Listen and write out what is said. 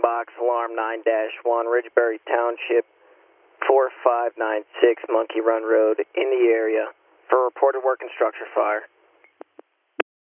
box alarm 9-1, Ridgebury Township, 4596 Monkey Run Road, in the area for reported working structure fire.